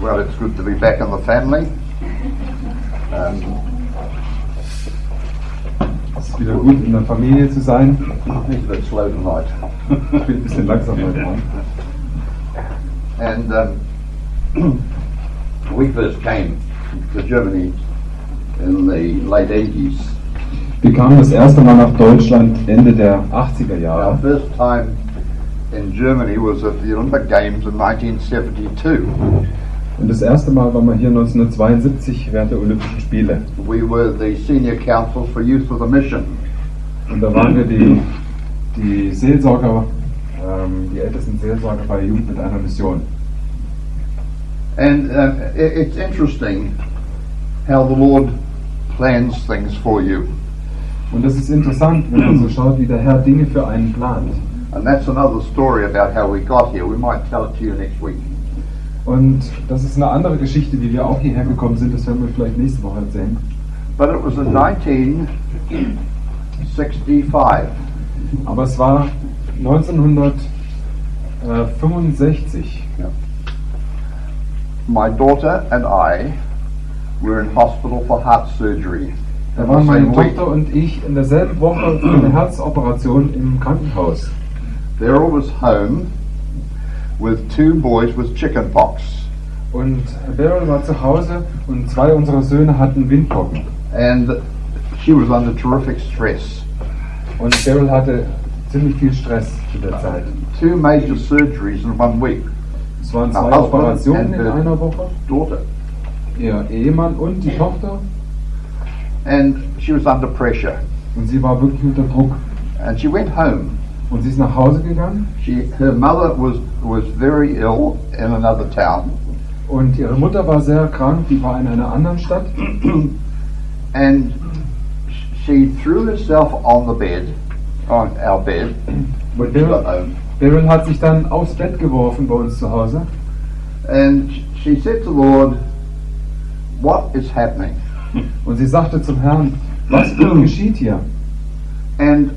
Well, it's good to be back in the family. Es ist wieder gut, in der Familie zu sein. He's a bit slow tonight. Ich bin ein bisschen langsam heute Morgen. And we first came to Germany in the late 80s. Wir kamen das erste Mal nach Deutschland Ende der 80er Our Jahre. first time in Germany was at the Olympic Games in 1972. Und das erste Mal waren wir hier 1972 während der Olympischen Spiele. We were the senior council for Youth with a Mission. Und da waren wir die Seelsorger, die ältesten Seelsorger bei Jugend mit einer Mission. And it's interesting how the Lord plans things for you. Und das ist interessant, wenn man so schaut, wie der Herr Dinge für einen plant. And that's another story about how we got here. We might tell it to you next week. Und das ist eine andere Geschichte, wie wir auch hierher gekommen sind. Das werden wir vielleicht nächste Woche erzählen. But it was in 1965. Aber es war 1965. My daughter and I were in hospital for heart surgery. Da waren meine Tochter und ich in derselben Woche für eine Herzoperation im Krankenhaus. Daryl was home with 2 boys with chickenpox. Und Beryl war zu Hause und 2 unserer Söhne hatten Windpocken. And she was under terrific stress. Und Beryl hatte ziemlich viel Stress zu der Zeit. 2 major surgeries in 1 week. Es waren 2 Her husband Operationen in and einer Woche. Daughter. Ihr Ehemann und die Tochter. And she was under pressure. Und sie war wirklich unter Druck. And she went home. Und sie ist nach Hause gegangen. Her mother was very ill in another town. Und ihre Mutter war sehr krank, die war in einer anderen Stadt. And she threw herself on the bed, on our bed. Und Beryl hat sich dann aufs Bett geworfen bei uns zu Hause. And she said to the Lord, "What is happening?" Und sie sagte zum Herrn, was geschieht hier? And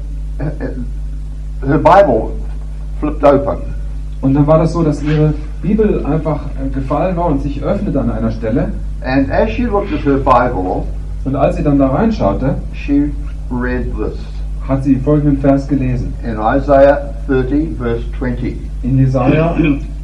her Bible flipped open. Und dann war das so, dass ihre Bibel einfach gefallen war und sich öffnete an einer Stelle. And as she looked at her Bible, Und als sie dann da reinschaute, she read this hat sie folgenden Vers gelesen. in Isaiah 30, verse 20. In Jesaja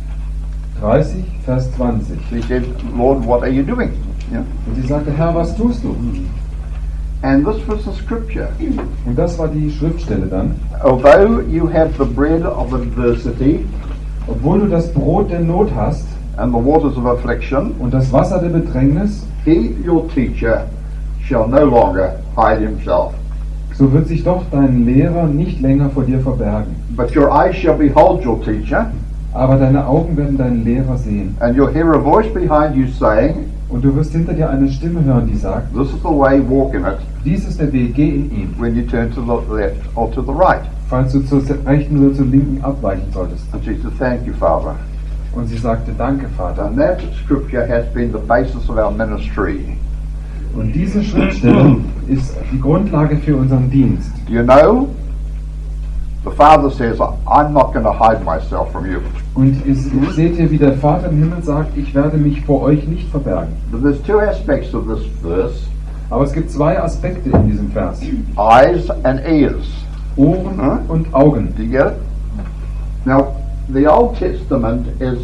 30, Vers 20. She said, "Lord, what are you doing?" Yeah. Und sie sagte, Herr, was tust du? And this was the scripture. Und das war die Schriftstelle dann. Although you have the bread of adversity Obwohl du das Brot der Not hast and the waters of affliction, und das Wasser der Bedrängnis, he, your teacher, shall no longer hide himself. so wird sich doch dein Lehrer nicht länger vor dir verbergen. But your eyes shall behold your teacher, Aber deine Augen werden deinen Lehrer sehen. and you'll hear a voice behind you saying, Und du wirst hinter dir eine Stimme hören, die sagt, "This is the way, walk in it," dies ist der Weg, geh in ihm, when you turn to the left or to the right. falls du zur rechten oder zur linken abweichen solltest. And she said, "Thank you, Father." Und sie sagte, danke, Vater. And that scripture has been the basis of our ministry. Und diese Schriftstelle ist die Grundlage für unseren Dienst. Do you know? The Father says, "I'm not going to hide myself from you." Und ihr seht hier, wie der Vater im Himmel sagt, ich werde mich vor euch nicht verbergen. But there's 2 aspects of this verse: Aber es gibt 2 Aspekte in diesem Vers. eyes and ears. Ohren Huh? und Augen. Do you get it? Now, the Old Testament is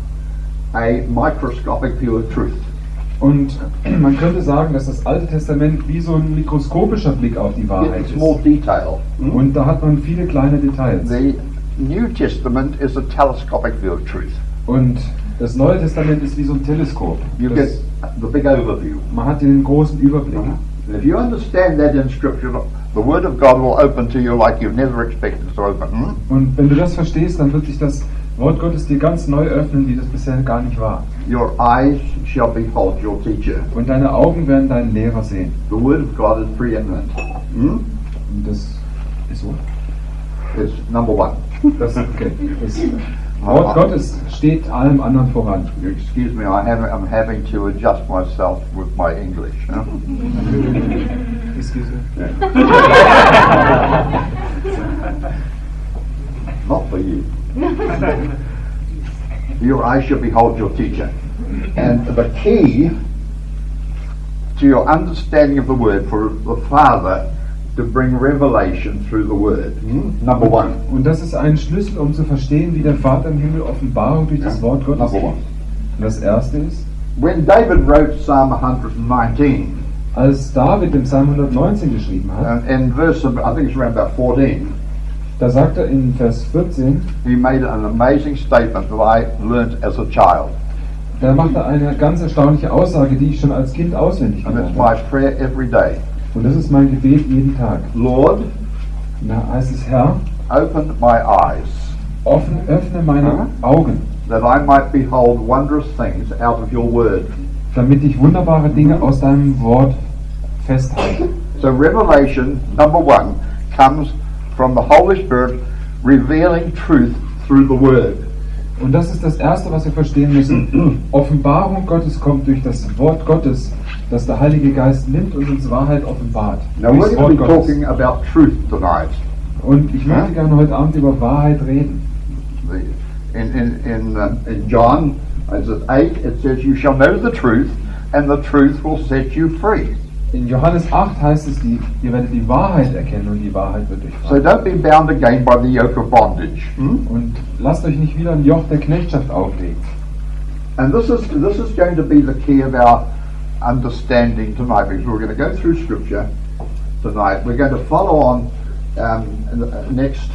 a microscopic view of truth. Und man könnte sagen, dass das Alte Testament wie so ein mikroskopischer Blick auf die Wahrheit It's more ist. detail. Und da hat man viele kleine Details. The New Testament is a telescopic view of truth. Und das Neue Testament ist wie so ein Teleskop. You Das, get the big overview. man hat hier den großen Überblick. If you understand that in Scripture, the Word of God will open to you like you've never expected it to open. Und wenn du das verstehst, dann wird sich das Wort Gottes dir ganz neu öffnen, wie das bisher gar nicht war. Your eyes shall behold your teacher. Und deine Augen werden deinen Lehrer sehen. The Word of God is preeminent. Und das ist so. It's number 1. Das Wort Gottes steht allem anderen voran. Excuse me, I'm having to adjust myself with my English. Excuse me. Not for you. Your eyes shall behold your teacher. And the key to your understanding of the Word for the Father to bring revelation through the Word. Number one. Und das ist ein Schlüssel, um zu verstehen, wie der Vater im Himmel Offenbarung durch das Wort Gottes Number one. gibt. Und das erste ist, When David wrote Psalm 119, als David im Psalm 119 geschrieben hat, and in verse, I think it's around about 14, da sagt er in Vers 14, he made an amazing statement that I learned as a child. da macht er eine ganz erstaunliche Aussage, die ich schon als Kind auswendig And it's gelernt my habe. prayer every day. Und das ist mein Gebet jeden Tag. Lord, Und da heißt es, Herr, open my eyes öffne meine Augen, that I might behold wondrous things out of your word. damit ich wunderbare Dinge aus deinem Wort festhalte. So revelation, number one, comes from the Holy Spirit revealing truth through the word. Und das ist das Erste, was wir verstehen müssen. Offenbarung Gottes kommt durch das Wort Gottes, das der Heilige Geist nimmt und uns Wahrheit offenbart. Now we're Durchs going to Wort be Gottes. talking about truth tonight. Und ich möchte gerne heute Abend über Wahrheit reden. In John, as at 8, it says, "You shall know the truth, and the truth will set you free." In Johannes 8 heißt es, ihr werdet die Wahrheit erkennen und die Wahrheit wird euch So frei. don't be bound again by the yoke of bondage. Und lasst euch nicht wieder ein Joch der Knechtschaft auflegen. And this is going to be the key of our understanding tonight, because we're going to go through Scripture tonight. We're going to follow on next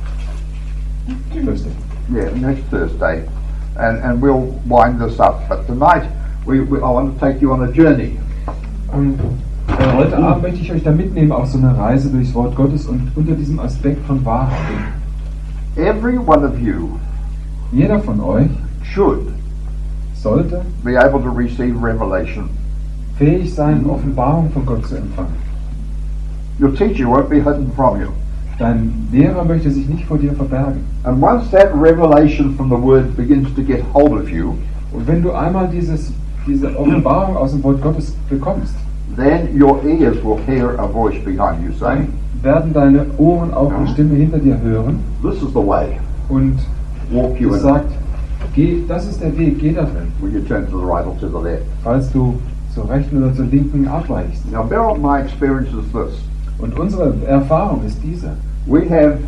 Thursday, and we'll wind this up. But tonight, I want to take you on a journey. Und heute Abend möchte ich euch da mitnehmen auf so eine Reise durchs Wort Gottes und unter diesem Aspekt von Wahrheit. Every one of you Jeder von euch should sollte be able to receive revelation. fähig sein, Offenbarung von Gott zu empfangen. Your teacher won't be hidden from you. Dein Lehrer möchte sich nicht vor dir verbergen. And once that revelation from the Word begins to get hold of you, Und wenn du einmal diese Offenbarung aus dem Wort Gottes bekommst, then your ears will hear a voice behind you saying, dann werden deine Ohren auch eine Stimme hinter dir hören "This is the way. und Walk you es in it." sagt, geh, das ist der Weg, geh da drin, Will you turn to the right or to the left? falls du zur rechten oder zur linken abweichst. Now, bear on my experience is this. Und unsere Erfahrung ist diese. We have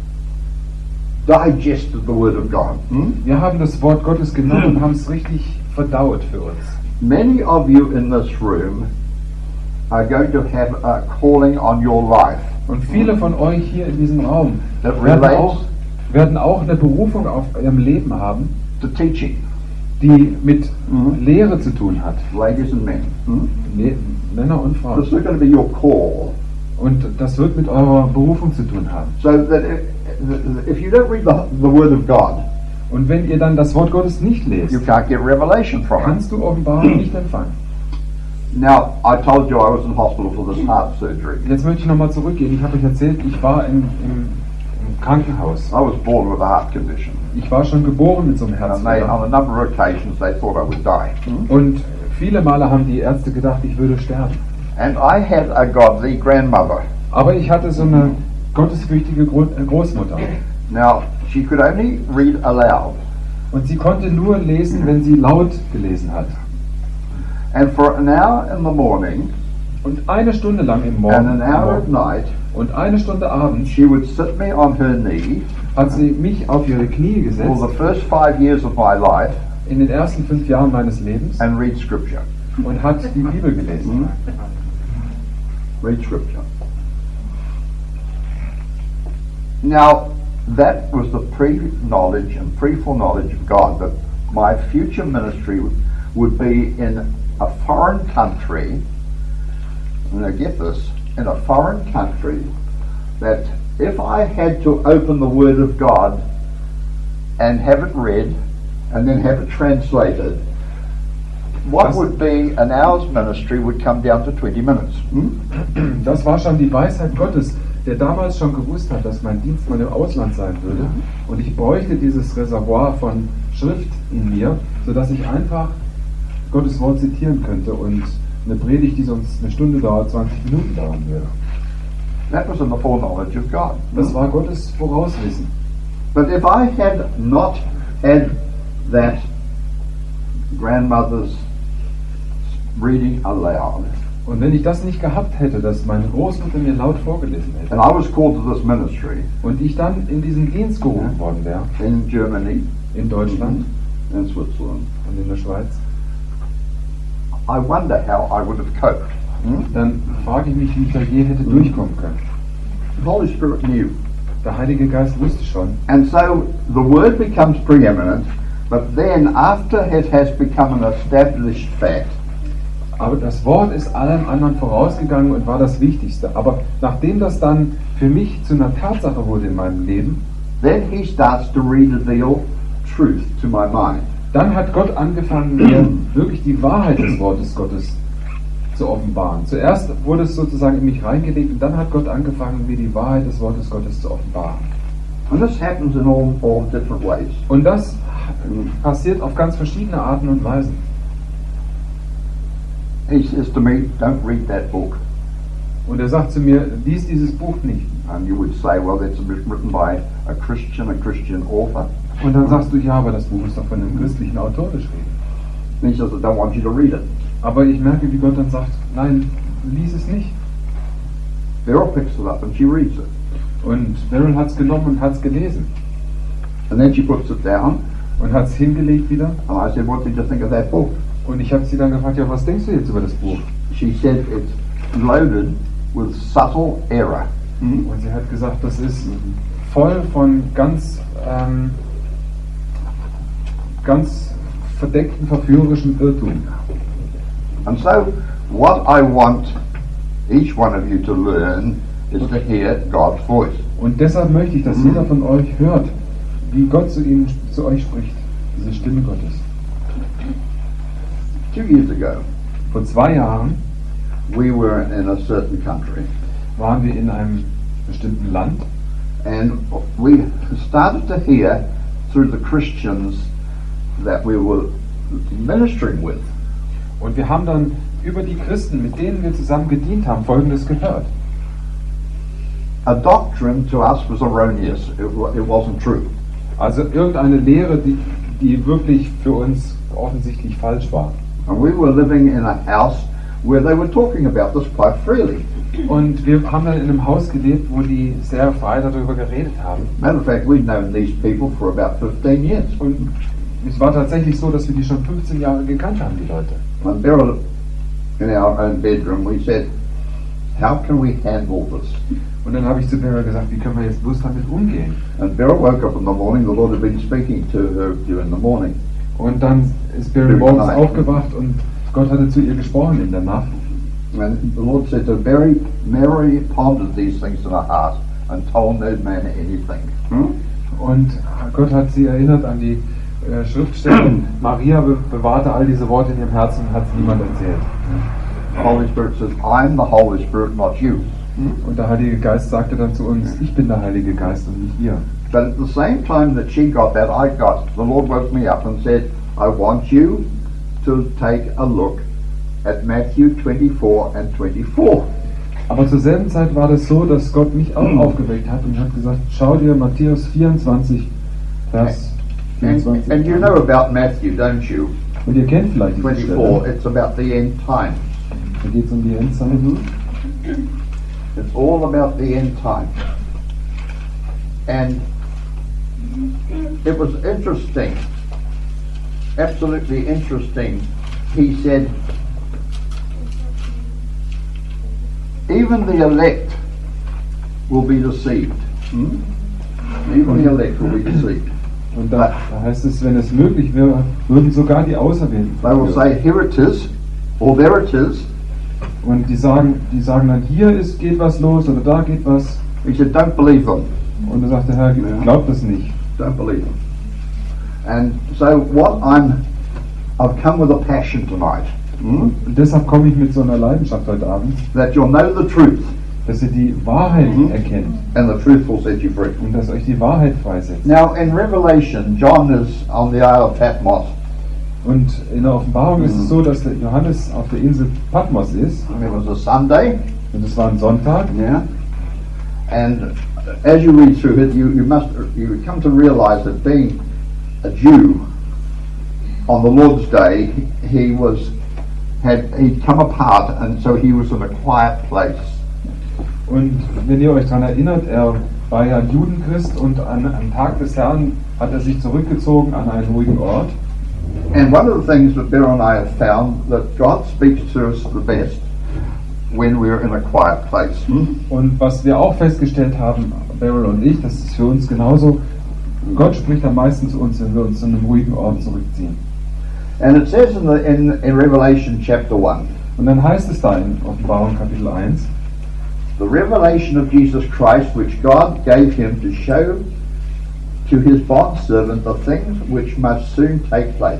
digested the Word of God. Wir haben das Wort Gottes genommen und haben es richtig verdaut für uns. Many of you in this room are going to have a calling on your life Und viele von euch hier in diesem Raum that werden auch eine Berufung auf ihrem Leben haben, to teaching, die mit Lehre zu tun hat. ladies and men. Männer und This Frauen. is going to be your call. Und das wird mit eurer Berufung zu tun haben. So that if you don't read the Word of God, Und wenn ihr dann das Wort Gottes nicht lest, you can't get revelation from it. kannst du Offenbarung nicht empfangen. Now, I told you I was in hospital for this heart surgery. Jetzt möchte ich nochmal zurückgehen. Ich habe euch erzählt, ich war im Krankenhaus. I was born with a heart condition. Ich war schon geboren mit so einem And they, Herzfehler. on a number of occasions, they thought I would die. Und viele Male haben die Ärzte gedacht, ich würde sterben. And I had a godly grandmother. Aber ich hatte so eine gottesfürchtige Großmutter. Now, she could only read aloud. Und sie konnte nur lesen, wenn sie laut gelesen hat. And for an hour in the morning Und eine Stunde lang im and an hour at Morgen night, und eine Stunde abends she would sit me on her knee hat sie mich auf ihre Knie for gesetzt, the first 5 years of my life in den ersten 5 Jahren meines Lebens, and read Scripture. und hat die Bibel gelesen. Read Scripture. Now, that was the pre-knowledge and pre-foreknowledge of God that my future ministry would be in a foreign country. And now get this, in a foreign country, that if I had to open the Word of God and have it read and then have it translated, what would be an hour's ministry would come down to 20 minutes. Das war schon die Weisheit Gottes, der damals schon gewusst hat, dass mein Dienst mal im Ausland sein würde. Und ich bräuchte dieses Reservoir von Schrift in mir, sodass ich einfach Gottes Wort zitieren könnte und eine Predigt, die sonst eine Stunde dauert, 20 Minuten dauern würde. That was in the foreknowledge of God. Das war Gottes Vorauswissen. But if I had not had that grandmother's reading aloud. Und wenn ich das nicht gehabt hätte, dass meine Großmutter mir laut vorgelesen hätte And I was called to this ministry und ich dann in diesen Dienst gerufen worden wäre, in Germany, in Deutschland in Switzerland, und in der Schweiz, I wonder how I would have coped. dann frage ich mich, wie ich da je hätte durchkommen können. The Holy Spirit knew. Der Heilige Geist wusste schon. And so the word becomes preeminent, but then after it has become an established fact, Aber das Wort ist allem anderen vorausgegangen und war das Wichtigste. Aber nachdem das dann für mich zu einer Tatsache wurde in meinem Leben, then he starts to reveal truth to my mind. dann hat Gott angefangen, mir wirklich die Wahrheit des Wortes Gottes zu offenbaren. Zuerst wurde es sozusagen in mich reingelegt und dann hat Gott angefangen, mir die Wahrheit des Wortes Gottes zu offenbaren. And this happens in all different ways. Und das passiert auf ganz verschiedene Arten und Weisen. He says to me, don't read that book. Und er sagt zu mir, lies dieses Buch nicht. And you would say, well, that's written by a Christian author. Und dann sagst du, ja, aber das Buch ist doch von einem christlichen Autor geschrieben. And he says, I don't want you to read it. Aber ich merke, wie Gott dann sagt, nein, lies es nicht. Beryl picks it up and she reads it. Und Beryl hat es genommen und hat es gelesen. And then she puts it down. Und hat es hingelegt wieder. And I said, what did you think of that book? Und ich habe sie dann gefragt, ja, was denkst du jetzt über das Buch? She said, it's loaded with subtle error. Und sie hat gesagt, das ist voll von ganz verdeckten, verführerischen Irrtum. And so, what I want each one of you to learn is to hear God's voice. Und deshalb möchte ich, dass jeder von euch hört, wie Gott zu euch spricht, diese Stimme Gottes. 2 years ago, Vor 2 Jahren we were in a certain country, waren wir in einem bestimmten Land and we started to hear through the Christians that we were ministering with. und wir haben dann über die Christen, mit denen wir zusammen gedient haben, Folgendes gehört. A doctrine to us was erroneous. It wasn't true. Also irgendeine Lehre, die wirklich für uns offensichtlich falsch war. And we were living in a house where they were talking about this quite freely. Und wir haben dann in einem Haus gelebt, wo die sehr frei darüber geredet haben. Matter of fact, we'd known these people for about 15 years. Und es war tatsächlich so, dass wir die schon 15 Jahre gekannt haben, die Leute. And Beryl, in our own bedroom, we said, how can we handle this? Und dann habe ich zu Beryl gesagt, wie können wir jetzt bloß damit umgehen? And Beryl woke up in the morning. The Lord had been speaking to her during the morning. Und dann ist Beryl morgens aufgewacht und Gott hatte zu ihr gesprochen in der Nacht. And the Lord said to Mary, Mary pondered these things in her heart and told no man anything. Und Gott hat sie erinnert an die Schriftstelle. Maria bewahrte all diese Worte in ihrem Herzen und hat es niemand erzählt. The Holy Spirit says, I'm the Holy Spirit, not you. Und der Heilige Geist sagte dann zu uns, ich bin der Heilige Geist und nicht ihr. But at the same time that she got that, the Lord woke me up and said, I want you to take a look at Matthew 24 and 24. Aber zur selben Zeit war das so, dass Gott mich auch aufgeweckt hat und hat gesagt, schau dir Matthäus 24, Vers 24 And you an. know about Matthew, don't you? Und ihr kennt vielleicht diese 24, Stelle. it's about the end times. Da geht es um die Endzeit. It's all about the end time. And it was interesting, absolutely interesting. He said, even the elect will be deceived. Even the elect will be deceived. Und da heißt es, wenn es möglich wäre, würden sogar die Auserwählten They will say, here it is, or there it is. und die sagen dann, hier geht was los oder da geht was. He said, don't believe them. Und da sagt der Herr, glaubt das nicht. Don't believe them. And so what I've come with a passion tonight, Und deshalb komme ich mit so einer Leidenschaft heute Abend, that you'll know the truth, dass ihr die Wahrheit erkennt and the truth will set you free. und dass euch die Wahrheit freisetzt. Now in Revelation, John is on the Isle of Patmos, Und in der Offenbarung ist es so, dass der Johannes auf der Insel Patmos ist. and it was a Sunday, Und es war ein Sonntag. yeah, and as you read through it, you come to realize that being a Jew on the Lord's Day, he'd come apart, and so he was in a quiet place. Und wenn ihr euch daran erinnert, er war ja Judenchrist und am Tag des Herrn hat er sich zurückgezogen an einen ruhigen Ort. And one of the things that Beryl and I have found, that God speaks to us the best when we're in a quiet place. Und was wir auch festgestellt haben, Beryl und ich, das ist für uns genauso, Gott spricht am meisten zu uns, wenn wir uns in einem ruhigen Ort zurückziehen. And it says in Revelation chapter 1, Und dann heißt es da in Offenbarung Kapitel 1, the revelation of Jesus Christ, which God gave him to show to his bondservant the things which must soon take place.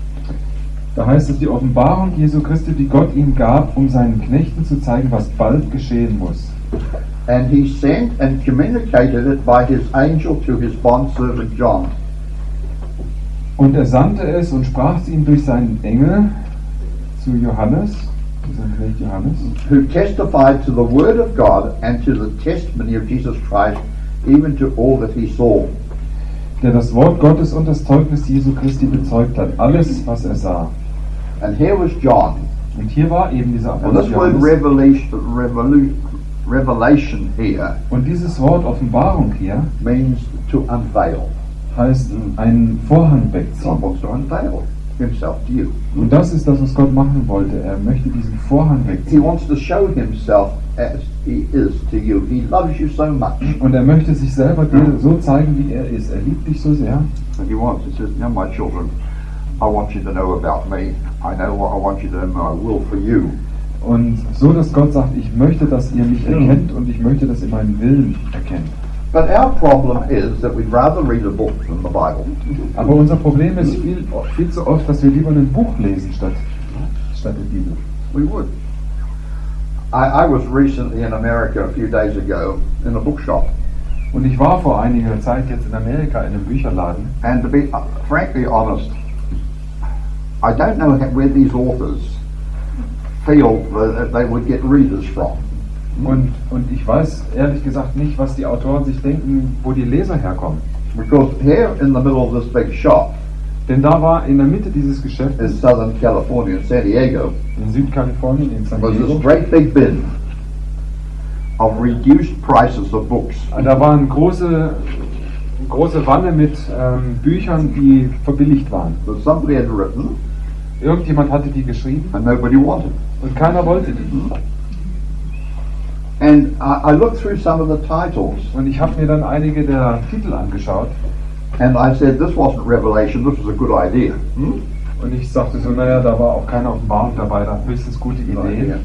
da heißt es die Offenbarung Jesu Christi, die Gott ihm gab, um seinen Knechten zu zeigen, was bald geschehen muss. And he sent and communicated it by his angel to his bondservant John. Und er sandte es und sprach es ihm durch seinen Engel zu Johannes, seinem Knecht Johannes, who testified to the word of God and to the testimony of Jesus Christ, even to all that he saw. der das Wort Gottes und das Zeugnis Jesu Christi bezeugt hat, alles, was er sah. And here was John. Und hier war eben dieser And Apostel this word Johannes. revelation here Und dieses Wort Offenbarung hier means to unveil. heißt einen Vorhang wegziehen. God wants to unveil himself to you. Und das ist das, was Gott machen wollte. Er möchte diesen Vorhang He wegziehen. wants to show himself as he is to you. He loves you so much. Und er möchte sich selber dir so zeigen, wie er ist. Er liebt dich so sehr. And he wants, he says, now my children, I want you to know about me. I know what I want you to know my will for you. Und so, dass Gott sagt, ich möchte, dass ihr mich erkennt und ich möchte, dass ihr meinen Willen erkennt. But our problem is that we'd rather read a book than the Bible. Aber unser Problem ist viel zu oft, dass wir lieber ein Buch lesen statt der Bibel. We would. I was recently in America a few days ago in a bookshop. Und ich war vor einiger Zeit jetzt in Amerika in einem Bücherladen. And to be frankly honest, I don't know where these authors feel that they would get readers from. Und ich weiß ehrlich gesagt nicht, was die Autoren sich denken, wo die Leser herkommen. Because here in the middle of this big shop Denn da war in der Mitte dieses Geschäfts in Southern California, in San Diego, in Südkalifornien, in San was this Diego, great big bin of reduced prices of books. da waren große Wanne mit Büchern, die verbilligt waren. That somebody had written Irgendjemand hatte die geschrieben and nobody wanted. und keiner wollte die. And I looked through some of the titles Und ich habe mir dann einige der Titel angeschaut and I said, this wasn't Revelation, this was a good idea. und ich sagte so, naja, da war auch keine Offenbarung dabei, da höchstens gute Ideen.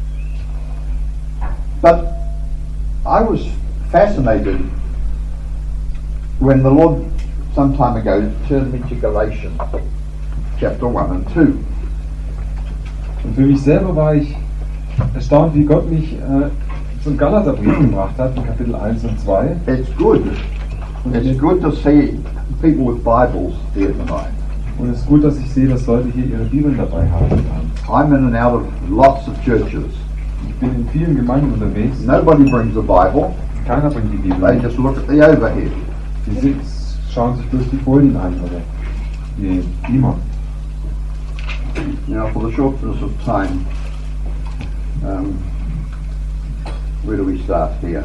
But I was fascinated when the Lord some time ago turned me to Galatians chapter 1 and 2. Und für mich selber war ich erstaunt, wie Gott mich zum Galaterbrief gebracht hat, in Kapitel 1 und 2. It's good. It's good to see people with Bibles here tonight. Und es ist gut, dass ich sehe, dass Leute hier ihre Bibeln dabei haben. I'm in and out of lots of churches. Ich bin in vielen Gemeinden unterwegs. Nobody brings a Bible. Keiner bringt die They Bibel. just look at the overhead. Die schauen sich bloß die Folien an oder die Beamer. Now, for the shortness of time, where do we start here?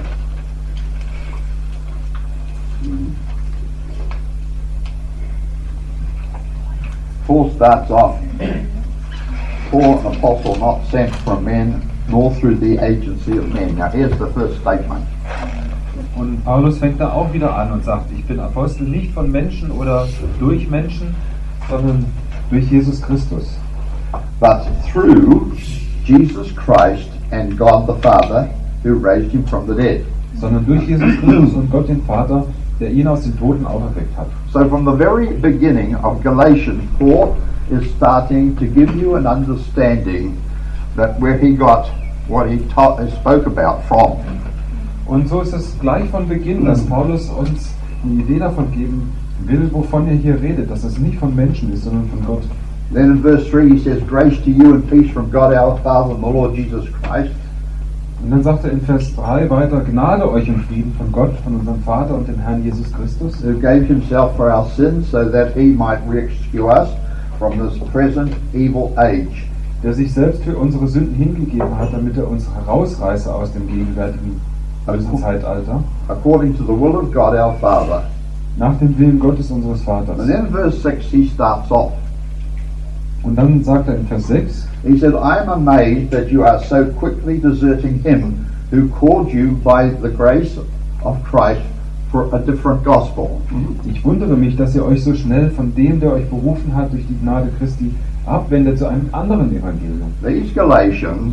Paul starts off, Paul, an apostle not sent from men, nor through the agency of men. Now here's the first statement. Und Paulus fängt da auch wieder an und sagt, ich bin Apostel nicht von Menschen oder durch Menschen, sondern durch Jesus Christus. But through Jesus Christ and God the Father, who raised him from the dead. Sondern durch Jesus Christus und Gott den Vater, der ihn aus den Toten auferweckt hat. So from the very beginning of Galatians, Paul is starting to give you an understanding that where he got what he spoke about from. Und so ist es gleich von Beginn, dass Paulus uns die Idee davon geben will, wovon er hier redet, dass es nicht von Menschen ist, sondern von Gott. Then in verse 3 he says, grace to you and peace from God our Father and the Lord Jesus Christ. Und dann sagt er in Vers 3 weiter, Gnade euch und Frieden von Gott, von unserem Vater und dem Herrn Jesus Christus, Who gave himself for our sins so that he might rescue us from this present evil age. der sich selbst für unsere Sünden hingegeben hat, damit er uns herausreiße aus dem gegenwärtigen bösen Zeitalter, According to the will of God our Father. nach dem Willen Gottes unseres Vaters. And in verse 6 he starts off. Und dann sagt er in Vers 6, He said, I am amazed that you are so quickly deserting him who called you by the grace of Christ for a different gospel. ich wundere mich, dass ihr euch so schnell von dem, der euch berufen hat, durch die Gnade Christi abwendet zu einem anderen Evangelium. These Galatians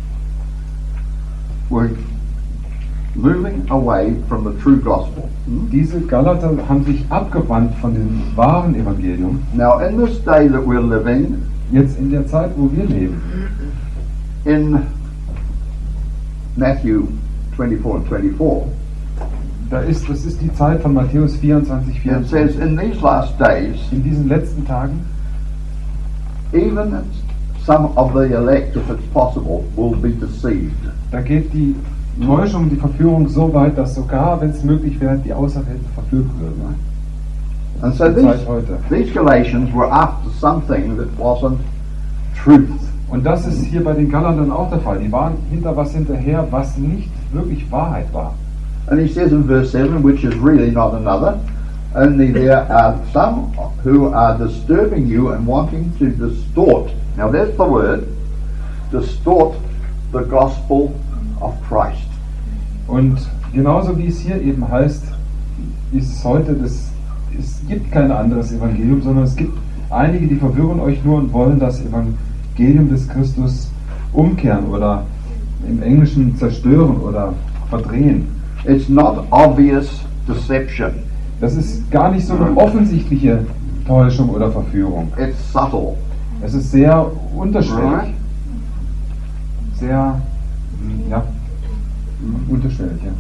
were moving away from the true gospel. Diese Galater haben sich abgewandt von dem wahren Evangelium. Now, in this day that we're living, Jetzt in der Zeit, wo wir leben, in Matthew 24 and 24, das ist die Zeit von Matthäus 24, it 24. says, in these last days, In diesen letzten Tagen, even some of the elect, if it's possible, will be deceived. da geht die Täuschung, die Verführung so weit, dass sogar, wenn es möglich wäre, die Auserwählten verführt würden. And so Die Zeit heute. these Galatians were after something that wasn't truth. Und das ist hier bei den Galatern auch der Fall. Die waren hinter was hinterher, was nicht wirklich Wahrheit war. And he says in verse 7, which is really not another, only there are some who are disturbing you and wanting to distort. Now there's the word, distort the gospel of Christ. Und genauso wie es hier eben heißt, ist es heute, es gibt kein anderes Evangelium, sondern es gibt einige, die verwirren euch nur und wollen das Evangelium des Christus umkehren oder im Englischen zerstören oder verdrehen. It's not obvious deception. Das ist gar nicht so eine offensichtliche Täuschung oder Verführung. It's subtle. Es ist sehr unterschwellig. Sehr, ja, unterschwellig, ja.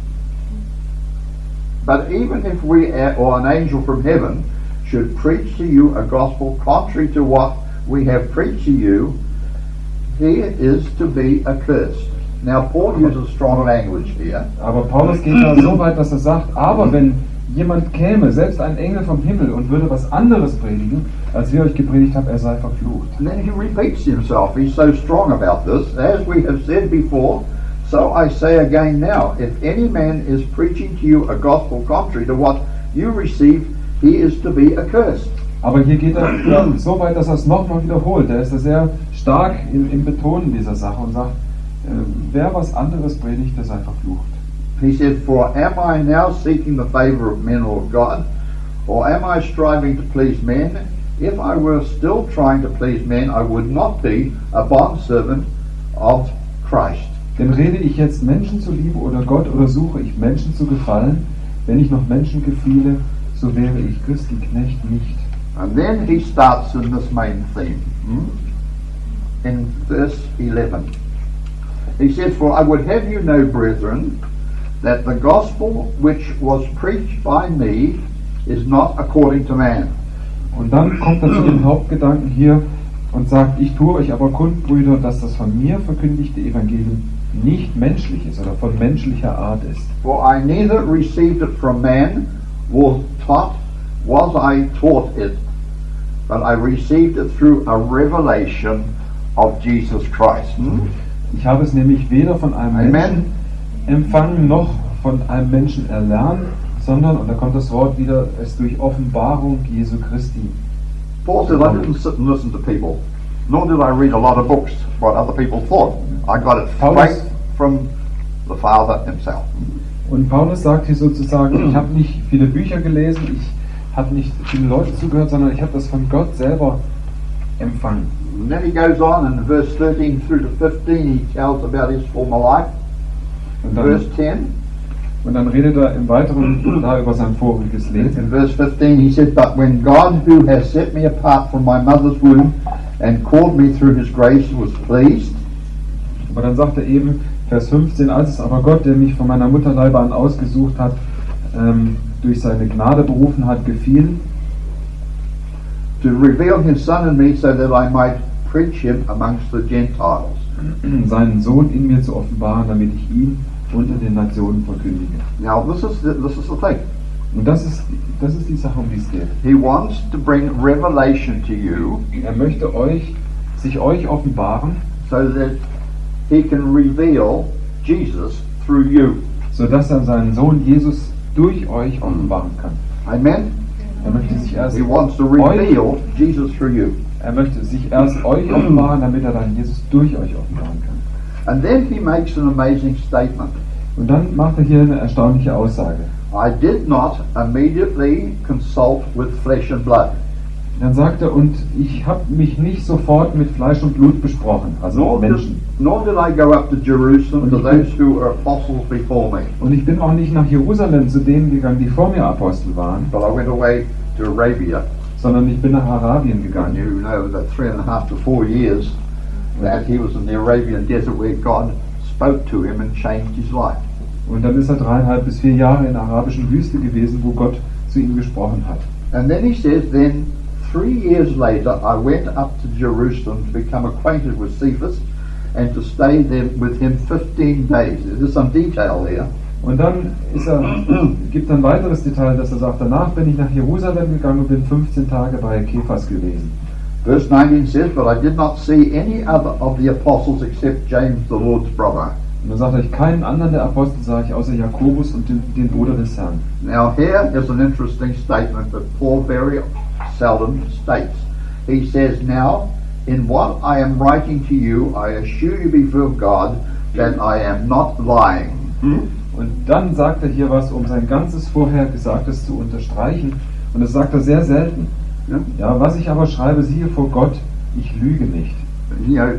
But even if we or an angel from heaven should preach to you a gospel contrary to what we have preached to you, he is to be accursed. Now Paul uses strong language here. Aber Paulus geht da so weit, dass er sagt, aber wenn jemand käme, selbst ein Engel vom Himmel, und würde was anderes predigen, als wir euch gepredigt haben, er sei verflucht. And then he repeats himself. He's so strong about this. As we have said before, so I say again now, if any man is preaching to you a gospel contrary to what you receive, he is to be accursed. Aber hier geht er so weit, dass er es nochmal wiederholt. Er ist da sehr stark im Betonen dieser Sache und sagt, wer was anderes predigt, der sei verflucht. He said, for am I now seeking the favor of men or of God, or am I striving to please men? If I were still trying to please men, I would not be a bondservant of Christ. Denn rede ich jetzt Menschen zuliebe oder Gott, oder suche ich Menschen zu gefallen? Wenn ich noch Menschen gefiele, so wäre ich Christi Knecht nicht. And then he starts in this main theme. In verse 11. He said, for I would have you know, brethren, that the gospel which was preached by me is not according to man. Und dann kommt er zu dem Hauptgedanken hier und sagt, ich tue euch aber kund, Brüder, dass das von mir verkündigte Evangelium nicht menschlich ist oder von menschlicher Art ist. For I neither received it from man, was I taught it, but I received it through a revelation of Jesus Christ. Ich habe es nämlich weder von einem Menschen empfangen, noch von einem Menschen erlernt, sondern, und da kommt das Wort wieder, es durch Offenbarung Jesu Christi. Paul said, I didn't sit and listen to people, nor did I read a lot of books, what other people thought. I got it straight from the Father himself. Und Paulus sagt hier sozusagen, ich habe nicht viele Bücher gelesen, ich habe nicht viele Leute zugehört, sondern ich habe das von Gott selber empfangen. And then he goes on in verse 13 through to 15, he tells about his former life. Verse 10. Und dann redet er im Weiteren da über sein voriges Leben. In verse 15 he said, but when God who has set me apart from my mother's womb and called me through his grace was pleased. Aber dann sagt er eben, Vers 15, als es aber Gott, der mich von meiner Mutterleibe an ausgesucht hat, durch seine Gnade berufen hat, gefiel, to reveal his son in me so that I might preach him amongst the Gentiles. seinen Sohn in mir zu offenbaren, damit ich ihn unter den Nationen verkündige. Now this is the thing. Und das ist die Sache, um die es geht. He wants to bring revelation to you Er möchte sich euch offenbaren, so that he can reveal Jesus through you. sodass er seinen Sohn Jesus durch euch offenbaren kann. Amen? Er möchte sich erst He wants to euch, reveal Jesus through you. er möchte sich erst euch offenbaren, damit er dann Jesus durch euch offenbaren kann. And then he makes an amazing statement. Und dann macht er hier eine erstaunliche Aussage. I did not immediately consult with flesh and blood, Dann sagt er, und ich habe mich nicht sofort mit Fleisch und Blut besprochen, also nor mit did, Menschen. nor did I go up to Jerusalem to those who were apostles before me, Und ich bin auch nicht nach Jerusalem zu denen gegangen, die vor mir Apostel waren, but I went away to Arabia. sondern ich bin nach Arabien And gegangen. you know that 3.5 to 4 years that he was in the Arabian desert where God spoke to him and changed his life. Und dann ist er 3,5 bis 4 Jahre in der arabischen Wüste gewesen, wo Gott zu ihm gesprochen hat. And then he says, then 3 years later I went up to Jerusalem to become acquainted with Cephas and to stay there with him 15 days. There's some detail here. Und dann gibt ein weiteres Detail, dass er sagt, danach bin ich nach Jerusalem gegangen und bin 15 Tage bei Kephas gewesen. Verse 19 says, but I did not see any other of the apostles except James, the Lord's brother. Und dann sagt er, keinen anderen der Apostel sah ich außer Jakobus und den Bruder des Herrn. Now here is an interesting statement that Paul very seldom states. He says, now, in what I am writing to you, I assure you before God that I am not lying. Und dann sagt er hier was, um sein ganzes Vorhergesagtes zu unterstreichen. Und das sagt er sehr selten. Yeah. Ja, was ich aber schreibe, siehe vor Gott, ich lüge nicht. You know,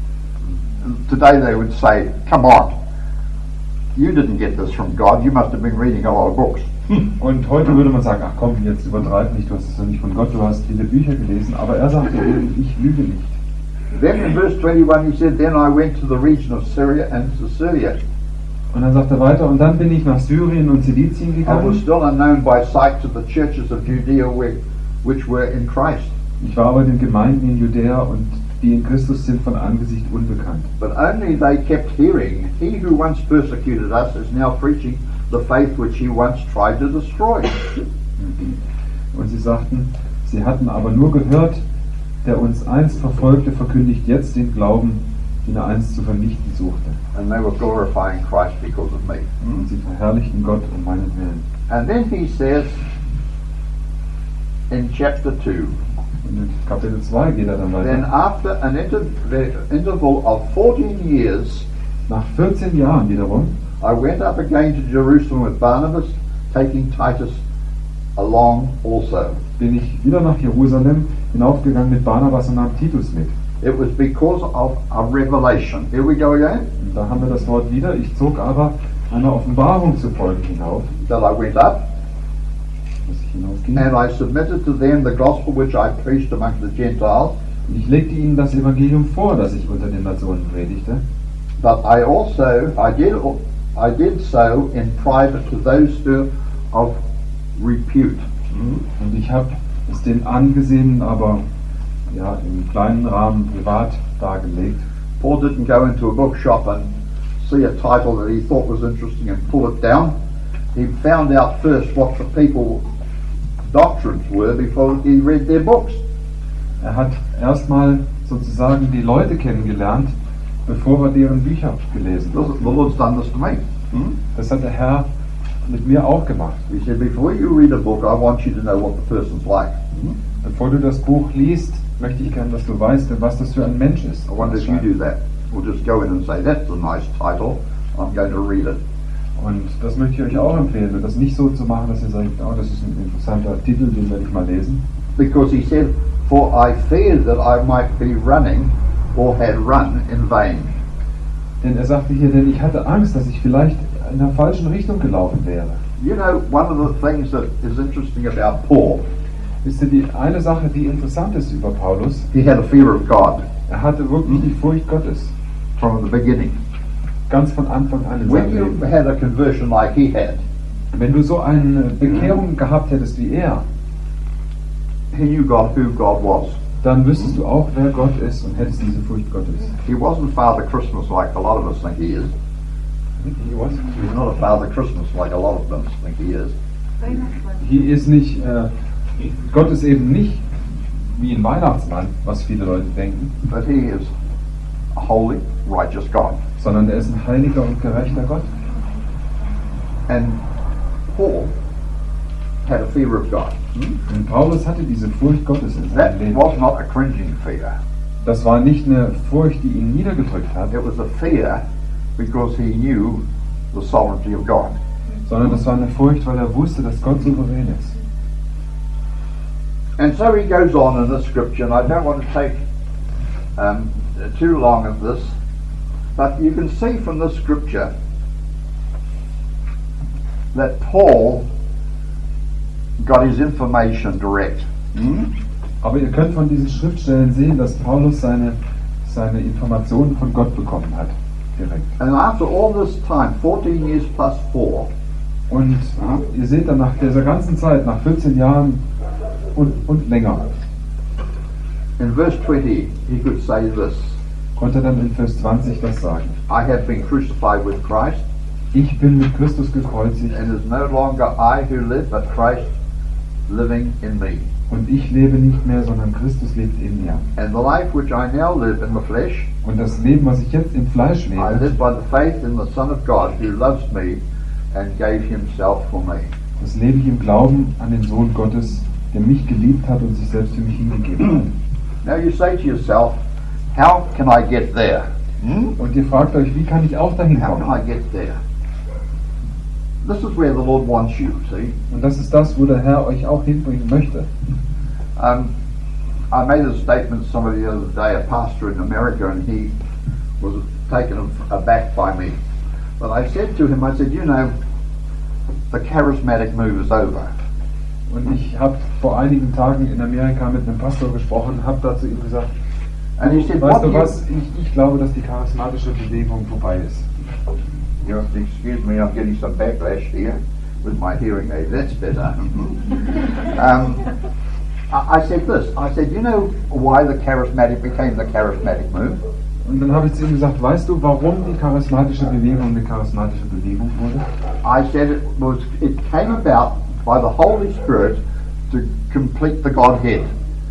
today they would say, come on, you didn't get this from God, you must have been reading a lot of books. Und heute würde man sagen, ach komm, jetzt übertreib nicht, du hast es doch nicht von Gott, du hast viele Bücher gelesen. Aber er sagte eben, ich lüge nicht. Then in verse 21 he said, then I went to the region of Syria and Cilicia. Und dann sagt er weiter, und dann bin ich nach Syrien und Silizien I was gegangen. still unknown by sight to the churches of Judea which were in Christ. Ich war aber den Gemeinden in Judäa und die in Christus sind von Angesicht unbekannt. But only they kept hearing, he who once persecuted us is now preaching the faith which he once tried to destroy. Und sie sagten, sie hatten aber nur gehört, der uns einst verfolgte, verkündigt jetzt den Glauben, den er einst zu vernichten suchte. And they were glorifying Christ because of me. Und sie verherrlichten Gott um meinetwillen. And then he says in chapter 2, Und in Kapitel 2 geht er dann then weiter. after an interval of 14 years, Nach 14 Jahren wiederum I went up again to Jerusalem with Barnabas, taking Titus along also. bin ich wieder nach Jerusalem hinaufgegangen mit Barnabas und nahm Titus mit. It was because of a revelation. Here we go again. Und da haben wir das Wort wieder. Ich zog aber einer Offenbarung zufolge hinauf, That I went up, dass ich hinaufging. and I submitted to them the gospel which I preached among the Gentiles, Und ich legte ihnen das Evangelium vor, das ich unter den Nationen predigte. but I did so in private to those who of repute. Und ich habe es den Angesehenen aber ja, im kleinen Rahmen privat dargelegt. Paul didn't go into a bookshop and see a title that he thought was interesting and pull it down. He found out first what the people's doctrines were before he read their books. Er hat erstmal sozusagen die Leute kennengelernt, bevor er deren Bücher gelesen The hat. Lord's done this to me. Das hat der Herr mit mir auch gemacht. He said, before you read a book, I want you to know what the person's like. Bevor du das Buch liest, möchte ich gern, dass du weißt, was das für ein Mensch ist. I wonder if you do that. Or just go in and say, that's a nice title, I'm going to read it. Und das möchte ich euch auch empfehlen, und das nicht so zu machen, dass ihr sagt, oh, das ist ein interessanter Titel, den werde ich mal lesen. Because he said, for I feared that I might be running or had run in vain. Denn er sagte hier, denn ich hatte Angst, dass ich vielleicht in der falschen Richtung gelaufen wäre. You know, one of the things that is interesting about Paul, Wisst ihr, die eine Sache, die interessant ist über Paulus, he had a fear of God er hatte wirklich die Furcht Gottes, from the beginning. ganz von Anfang an in When seinem you Leben. had a conversion like he had, Wenn du so eine Bekehrung gehabt hättest wie er, he knew who God was. dann wüsstest du auch, wer Gott ist und hättest diese Furcht Gottes. He wasn't Father Christmas like a lot of us think he is. He's not a Father Christmas like a lot of us think he is. Hier ist nicht, Gott ist eben nicht wie ein Weihnachtsmann, was viele Leute denken, but he is a holy, righteous God. sondern er ist ein heiliger und gerechter Gott. And Paul had a fear of God. Und Paulus hatte diese Furcht Gottes in That seinem Leben. was not a cringing fear. Das war nicht eine Furcht, die ihn niedergedrückt hat, It was a fear because he knew the sovereignty of God. sondern das war eine Furcht, weil er wusste, dass Gott souverän ist. And so he goes on in the scripture, and I don't want to take too long of this, but you can see from the scripture that Paul got his information direct. Aber ihr könnt von diesen Schriftstellen sehen, dass Paulus seine Informationen von Gott bekommen hat, direkt. And after all this time, 14 years plus 4, Und ihr seht dann nach dieser ganzen Zeit, nach 14 Jahren und länger, in verse 20, he could say this: konnte er dann in Vers 20 das sagen. I have been crucified with Christ, Ich bin mit Christus gekreuzigt and it is no longer I who live, but Christ living in me. und ich lebe nicht mehr, sondern Christus lebt in mir. And the life which I now live in the flesh, Und das Leben, was ich jetzt im Fleisch I lebe, live by the faith in the Son of God who loves me and gave himself for me. das lebe ich im Glauben an den Sohn Gottes, der mich geliebt hat und sich selbst für mich hingegeben Now you say to yourself, how can I get there? hat. Und ihr fragt euch, wie kann ich auch dahin How can I kommen? get there? This is where the Lord wants you, see? Und das ist das, wo der Herr euch auch hinbringen möchte. I made a statement to somebody the other day, a pastor in America, and he was taken aback by me. But I said to him, I said, you know, the charismatic move is over. Und ich habe vor einigen Tagen in Amerika mit einem Pastor gesprochen und habe dazu ihm gesagt, And he said, weißt what du you... was, ich glaube, dass die charismatische Bewegung vorbei ist. You have to excuse me, I'm getting some backlash here with my hearing aid. That's better. I said this. I said, you know why the charismatic became the charismatic move? Und dann habe ich zu ihm gesagt, weißt du, warum die charismatische Bewegung eine charismatische Bewegung wurde? I said it came about by the Holy Spirit to complete the Godhead.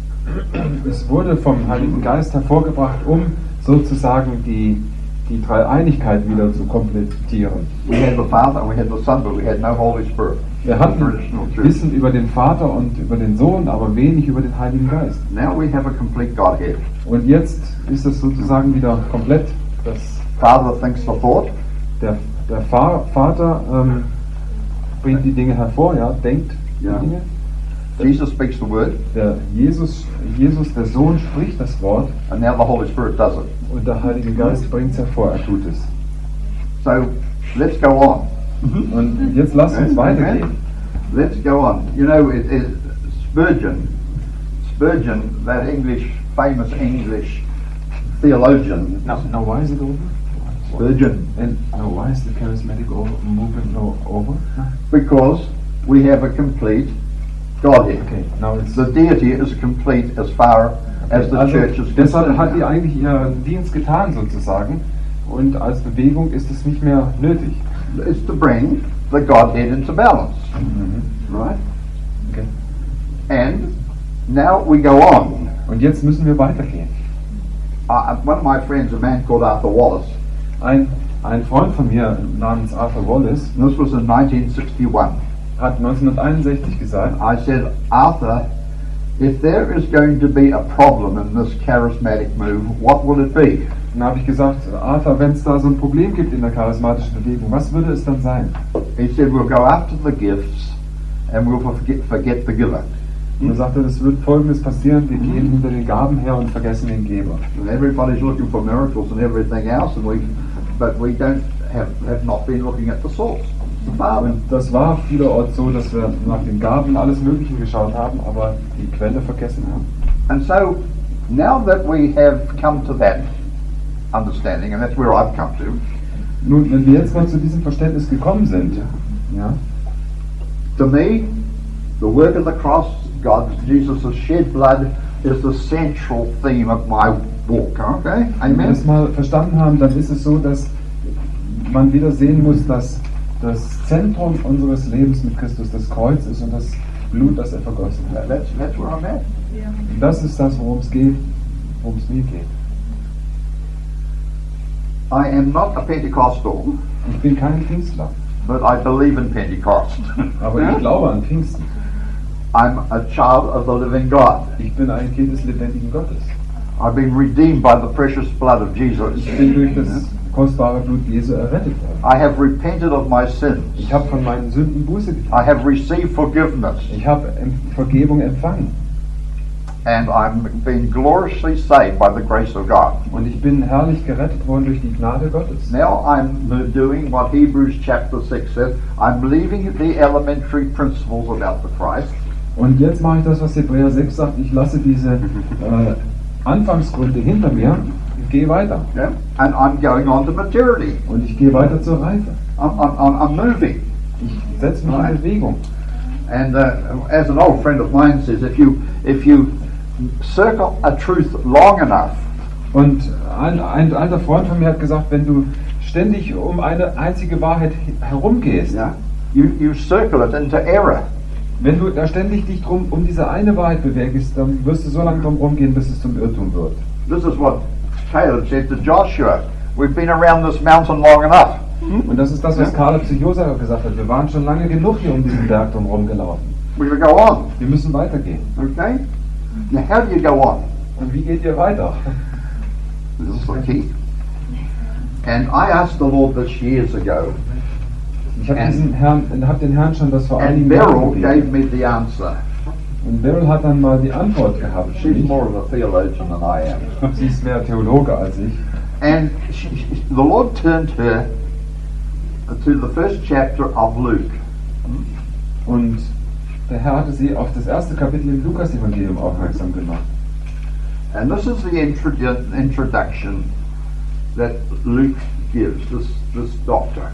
Es wurde vom Heiligen Geist hervorgebracht, um sozusagen die Dreieinigkeit wieder zu komplettieren. We had the Father and we had the Son, but we had no Holy Spirit. Wir hatten Wissen über den Vater und über den Sohn, aber wenig über den Heiligen Geist. Now we have a complete Godhead. Und jetzt ist es sozusagen wieder komplett. Das Father thinks the thought, der Vater bringt die Dinge hervor, ja, denkt Ja. die Dinge. Jesus speaks the word, Der Jesus, der Sohn, spricht das Wort and now the Holy Spirit does it. und der Heilige Geist bringt es hervor, er tut es. So let's go on. Und jetzt lasst uns weitergehen. Let's go on. You know, Spurgeon, that famous English theologian, Now why is it over? Spurgeon, And now why is the charismatic movement over? because we have a complete Godhead. Okay, now it's The deity is complete as far as the church is deshalb hat concerned. die eigentlich ihren Dienst getan sozusagen und als Bewegung ist es nicht mehr nötig. It's to bring the Godhead into balance, right? Okay. And now we go on. Und jetzt müssen wir weitergehen. One of my friends, a man called Arthur Wallace, Ein Freund von mir namens Arthur Wallace and this was in 1961. hat 1961 gesagt, I said, Arthur, if there is going to be a problem in this charismatic move, what will it be? dann habe ich gesagt, Arthur, wenn es da so ein Problem gibt in der charismatischen Bewegung, was würde es dann sein? He said, we'll go after the gifts and we'll forget the giver. Und er sagte, es wird Folgendes passieren, wir gehen hinter den Gaben her und vergessen den Geber. And everybody's looking for miracles and everything else, but we don't have not been looking at the source, the Father. Und das war vielerorts so, dass wir nach den Gaben alles Mögliche geschaut haben, aber die Quelle vergessen haben. And so, now that we have come to that understanding, and that's where I've come to, Nun, wenn wir jetzt mal zu diesem Verständnis gekommen sind, ja, to me, the work of the cross, Jesus' shed blood, is the central theme of my walk, okay? wenn wir Amen? das mal verstanden haben, dann ist es so, dass man wieder sehen muss, dass das Zentrum unseres Lebens mit Christus das Kreuz ist und das Blut, das er vergossen hat. That's where I'm at. Und das ist das, worum es geht, worum es mir geht. I am not a Pentecostal, Ich bin kein Pfingstler, but I believe in Pentecost. aber ich glaube an Pfingsten. I'm a child of the living God. Ich bin ein Kind des lebendigen Gottes. I've been redeemed by the precious blood of Jesus. Ich bin durch das kostbare Blut Jesu errettet worden. I have repented of my sins. Ich habe von meinen Sünden Buße getan. I have received forgiveness. Ich habe Vergebung empfangen. And I'm been gloriously saved by the grace of God. Und ich bin herrlich gerettet worden durch die Gnade Gottes. Now I'm doing what Hebrews chapter 6 says. I'm leaving the elementary principles about the Christ. Und jetzt mache ich das, was Hebräer 6 sagt. Ich lasse diese Anfangsgründe hinter mir und gehe weiter. Yeah? And I'm going on to maturity. Und ich gehe weiter zur Reife. I'm moving. Ich setze mich in Bewegung. And as an old friend of mine says, if you circle a truth long enough, Und ein alter Freund von mir hat gesagt, wenn du ständig um eine einzige Wahrheit herumgehst, yeah, you circle it into error. wenn du da ständig dich drum um diese eine Wahrheit bewegst, dann wirst du so lange drum rumgehen, bis es zum Irrtum wird. This is what Caleb said to Joshua. We've been around this mountain long enough. Und das ist das, was Kaleb zu Josua gesagt hat. Wir waren schon lange genug hier um diesen Berg drum rumgelaufen. We're going to go on. Wir müssen weitergehen. Okay? Now, how do you go on? Und wie geht ihr weiter? This is the key. And I asked the Lord this years ago, Ich habe den Herrn schon das vor and einigen Beryl Jahren gave gebeten. me the answer. Und Beryl hat dann mal die Antwort gehabt. She's more of a theologian than I am. Sie ist mehr Theologe als ich. And the Lord turned her to the first chapter of Luke. Und der Herr hatte sie auf das erste Kapitel im Lukas-Evangelium aufmerksam gemacht. And this is the introduction that Luke gives, this doctor.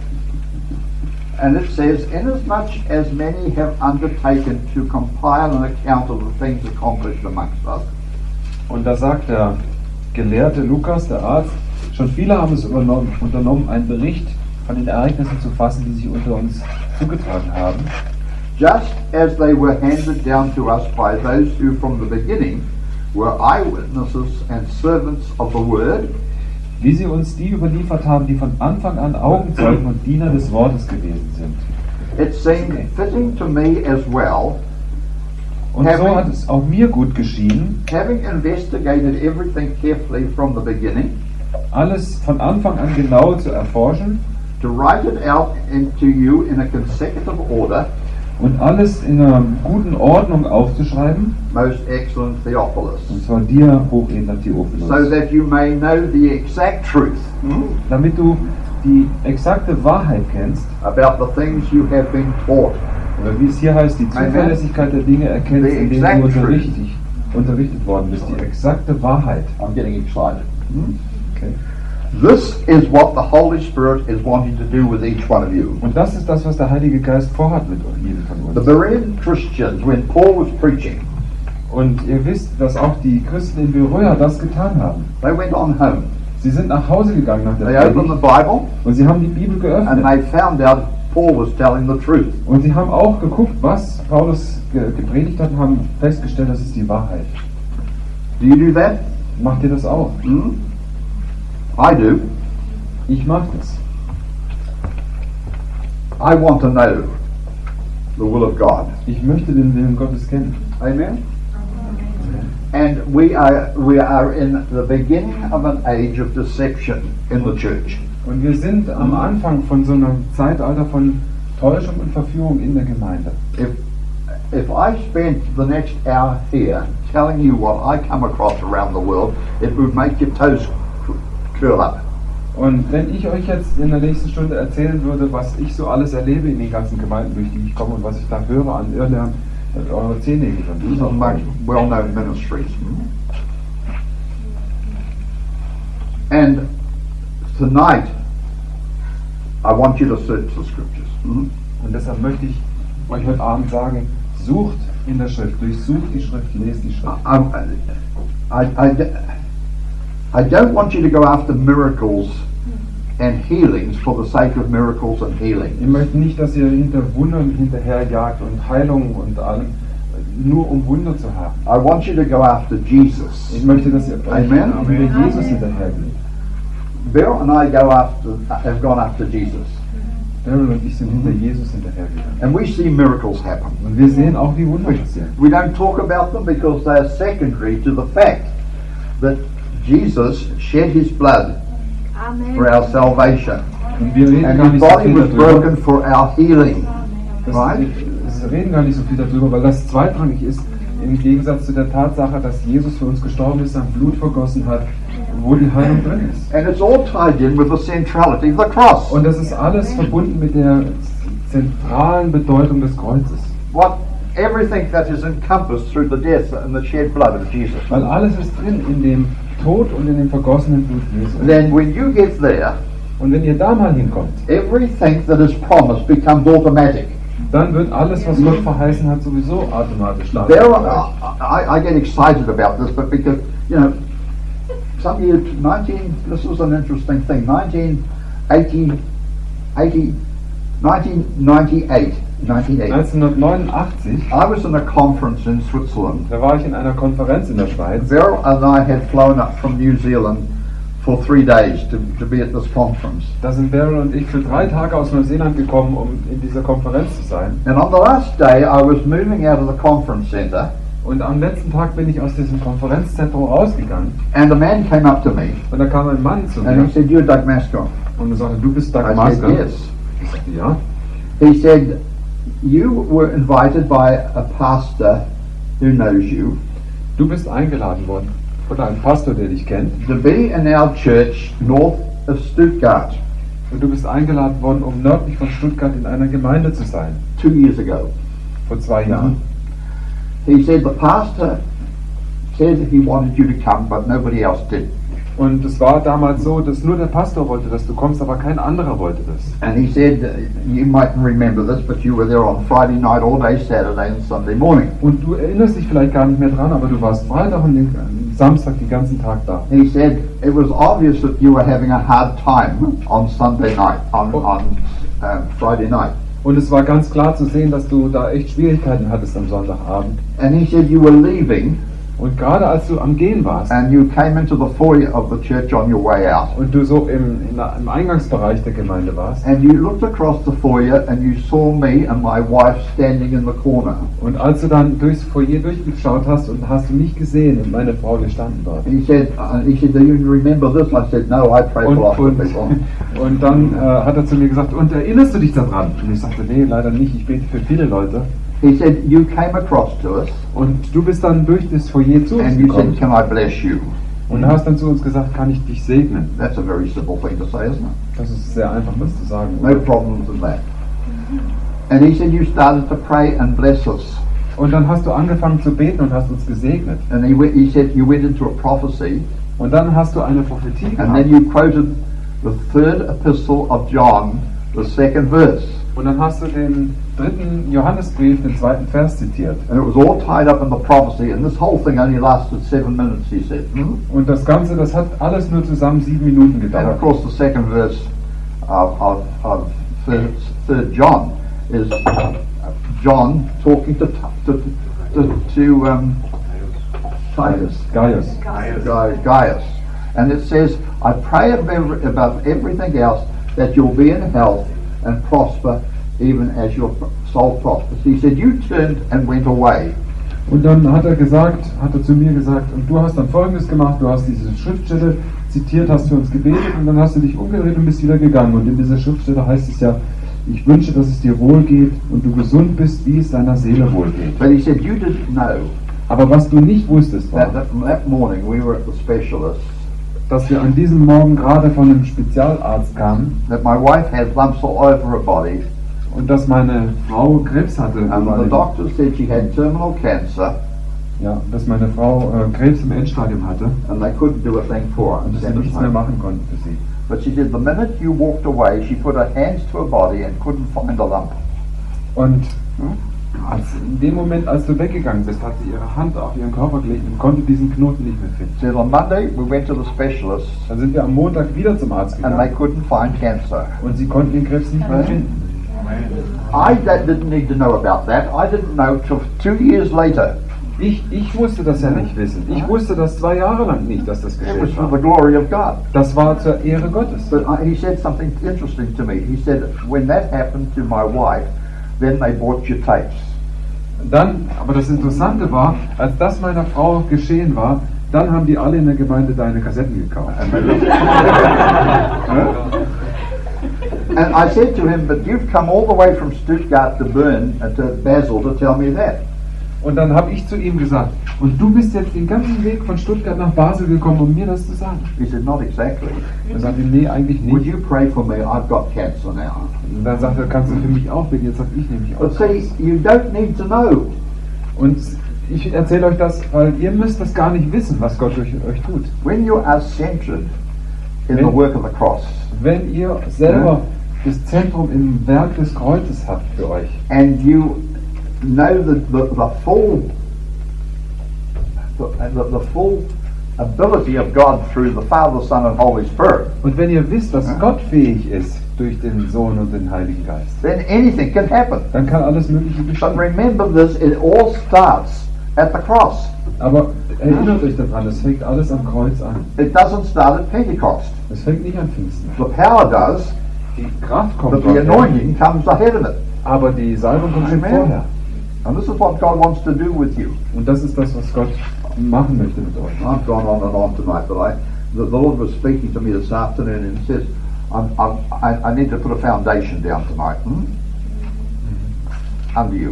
And it says, inasmuch as many have undertaken to compile an account of the things accomplished amongst us. Und da sagt der Gelehrte Lukas, der Arzt, schon viele haben es unternommen, einen Bericht von den Ereignissen zu fassen, die sich unter uns zugetragen haben. Just as they were handed down to us by those who from the beginning were eyewitnesses and servants of the word, Wie sie uns die überliefert haben, die von Anfang an Augenzeugen und Diener des Wortes gewesen sind. it seemed fitting to me as well, Und so hat es auch mir gut geschienen, having investigated everything carefully from the beginning, alles von Anfang an genau zu erforschen to write it out into you in a consecutive order, und alles in einer guten Ordnung aufzuschreiben, most excellent Theophilus, und zwar dir, hochedler Theophilus, so that you may know the exact truth damit du die exakte Wahrheit kennst, about the things you have been taught. oder wie es hier heißt, die Zuverlässigkeit der Dinge erkennst, in denen du unterrichtet worden bist, die exakte Wahrheit. I'm getting excited. Okay. This is what the Holy Spirit is wanting to do with each one of you. Und das ist das, was der Heilige Geist vorhat mit jedem von The uns. Berean Christians, when Paul was preaching, Und ihr wisst, dass auch die Christen in Beroia das getan haben. they went on home. Sie sind nach Hause gegangen nach They der opened the Predigt Bible und sie haben die Bibel and geöffnet. they found out Paul was telling the truth. Und sie haben auch geguckt, was Paulus gepredigt hat und haben festgestellt, das ist die Wahrheit. Do you do that? Macht ihr das auch? I do. Ich mache das. I want to know the will of God. Ich möchte den Willen Gottes kennen. Amen. And we are in the beginning of an age of deception in the church. Und wir sind am Anfang von so einem Zeitalter von Täuschung und Verführung in der Gemeinde. If I spent the next hour here telling you what I come across around the world, it would make your toes curl up. Und wenn ich euch jetzt in der nächsten Stunde erzählen würde, was ich so alles erlebe in den ganzen Gemeinden, durch die ich komme und was ich da höre an Irrlern, eure Zehennägel These are most well-known ministries. And tonight, I want you to search the scriptures. Und deshalb möchte ich euch heute Abend sagen, sucht in der Schrift, durchsucht die Schrift, lest die Schrift. I don't want you to go after miracles and healings for the sake of miracles and healing. Wir möchten nicht, dass ihr hinter Wundern hinterherjagt und Heilungen und allem, nur um Wunder zu haben. I want you to go after Jesus. Ich möchte, dass ihr Amen. hinter Jesus hinterhergeht. Beryl and I have gone after Jesus. Daryl und ich sind hinter Jesus hinterhergegangen. And we see miracles happen. Und wir sehen auch, wie Wunder passieren. We don't talk about them because they are secondary to the fact that Jesus shed his blood for our salvation. Und wir reden And gar his nicht so body viel was darüber. broken for our healing. Right? Wir reden gar nicht so viel darüber, weil das zweitrangig ist, im Gegensatz zu der Tatsache, dass Jesus für uns gestorben ist, sein Blut vergossen hat, wo die Heilung drin ist. And it's all tied in with the centrality of the cross. Und das ist alles verbunden mit der zentralen Bedeutung des Kreuzes. Everything that is encompassed through the death and the shed blood of Jesus. Weil alles ist drin in dem Tod und in dem vergossenen Blut Jesu. Then when you get there, Und wenn ihr da mal hinkommt, everything that is promised becomes automatic. dann wird alles, was Gott verheißen hat, sowieso automatisch da. There I get excited about this, but because, you know, some year, this was an interesting thing, 1998, 1989, I was in a conference in Switzerland. da war ich in einer Konferenz in der Schweiz. Beryl and I had flown up from New Zealand for 3 days to be at this conference. Da sind Beryl und ich für 3 Tage aus Neuseeland gekommen, um in dieser Konferenz zu sein. And on the last day I was moving out of the conference center, Und am letzten Tag bin ich aus diesem Konferenzzentrum rausgegangen. and a man came up to me Und da kam ein Mann zu and mir he said, "You're Doug Mascon." und er sagte, du bist Doug I said, Masker. "Yes." Ich sagte, ja. He said, "You were invited by a pastor who knows you Du bist eingeladen worden von einem Pastor, der dich kennt. to be in our church north of Stuttgart Und du bist eingeladen worden, um nördlich von Stuttgart in einer Gemeinde zu sein. 2 years ago." Vor 2 Jahren. He said, "The pastor said he wanted you to come, but nobody else did." Und es war damals so, dass nur der Pastor wollte, dass du kommst, aber kein anderer wollte das. And he said, "You mightn't remember this, but you were there on Friday night all day, Saturday and Sunday morning." Und du erinnerst dich vielleicht gar nicht mehr dran, aber du warst Freitag und Samstag den ganzen Tag da. He said it was obvious that you were having a hard time on Sunday night, on Friday night. Und es war ganz klar zu sehen, dass du da echt Schwierigkeiten hattest am Sonntagabend. And he said you were leaving Und gerade als du am Gehen warst and you came into the foyer of the church on your way out. und du so im Eingangsbereich der Gemeinde warst And you looked across the foyer and you saw me and my wife standing in the corner. und als du dann durchs Foyer durchgeschaut hast und hast du mich gesehen und meine Frau, wir standen dort. He said, "Do you remember this?" I said, "No, I pray for lots of people." Und dann hat er zu mir gesagt, und erinnerst du dich daran? Und ich sagte, nee, leider nicht, ich bete für viele Leute. He said, "You came across to us Und du bist dann durch das Foyer zu uns and you gekommen said, 'Can I bless you?' und hast dann zu uns gesagt, kann ich dich segnen? That's a very simple thing to say, isn't it? Das ist sehr einfach, das zu sagen. No problems in that. And he said, "You started to pray and bless us." Und dann hast du angefangen zu beten und hast uns gesegnet. And he said, "You went into a prophecy Und dann hast du eine Prophetie and then gehabt. you quoted the 3rd epistle of John, the 2nd verse. Und dann hast du den 3. Johannesbrief, den 2. Vers zitiert. And it was all tied up in the prophecy, and this whole thing only lasted 7 minutes," he said. Und das Ganze, das hat alles nur zusammen 7 Minuten And of gedauert. course the 2nd verse of 3rd John is John talking to Titus. Gaius. And it says, "I pray above everything else that you'll be in health and prosper even as your soul prospers." He said, "You turned and went away." Und dann hat er zu mir gesagt, und du hast dann Folgendes gemacht, du hast diese Schriftstelle zitiert, hast für uns gebetet und dann hast du dich umgedreht und bist wieder gegangen. Und in dieser Schriftstelle heißt es ja, ich wünsche, dass es dir wohl geht und du gesund bist, wie es deiner Seele wohl geht. But he said, "You didn't know Aber was du nicht wusstest, war, that morning we were at the specialist, dass wir an diesem Morgen gerade von einem Spezialarzt kamen that my wife had lumps all over her body, und dass meine Frau Krebs hatte. and the doctor said she had terminal cancer, Ja, dass meine Frau Krebs im Endstadium hatte and they couldn't do a thing for her. und dass sie nichts mehr machen konnten für sie. But she said the minute you walked away, she put her hands to her body and couldn't find a lump. Und In dem Moment, als du weggegangen bist, hat sie ihre Hand auf ihren Körper gelegt und konnte diesen Knoten nicht mehr finden. So on Monday we went to the specialist Dann sind wir am Montag wieder zum Arzt and they gegangen couldn't find cancer. und sie konnten den Krebs nicht mehr finden. I didn't need to know about that. I didn't know till 2 years later. Ich musste das ja nicht wissen. Ich wusste das 2 Jahre lang nicht, dass das It was geschehen for war. the glory of God. Das war zur Ehre Gottes. But he said something interesting to me. He said, when that happened to my wife, then they bought your tapes. Dann, aber das Interessante war, als das meiner Frau geschehen war, dann haben die alle in der Gemeinde deine Kassetten gekauft. And I said to him, but you've come all the way from Stuttgart to Bern and to Basel to tell me that. Und dann habe ich zu ihm gesagt, und du bist jetzt den ganzen Weg von Stuttgart nach Basel gekommen, um mir das zu sagen. He said, not exactly. Er sagte, nee, eigentlich Would nicht. you pray for me? I've got cancer now. Und dann sagte er, kannst du für mich auch beten? Jetzt sag ich nämlich But auch. see, you don't need to know. Und ich erzähle euch das, weil ihr müsst das gar nicht wissen, was Gott durch euch tut. When you are centered in the work of the cross, Wenn ihr selber das Zentrum im Werk des Kreuzes habt für euch and you know the full ability of God through the Father, Son and Holy Spirit, und wenn ihr wisst, dass Gott fähig ist durch den Sohn und den Heiligen Geist, then anything can happen. dann kann alles Mögliche But geschehen. remember this, it all starts at the cross. Aber erinnert euch daran, es fängt alles am Kreuz an. It doesn't start at Pentecost. Es fängt nicht an Pfingsten. The power does, Die Kraft but kommt the vorher, anointing comes ahead of it. aber die Salbung kommt schon Amen. vorher. And this is what God wants to do with you. Und das ist das, was Gott machen möchte mit euch. I've gone on and on tonight, but the Lord was speaking to me this afternoon and says, I need to put a foundation down tonight under you.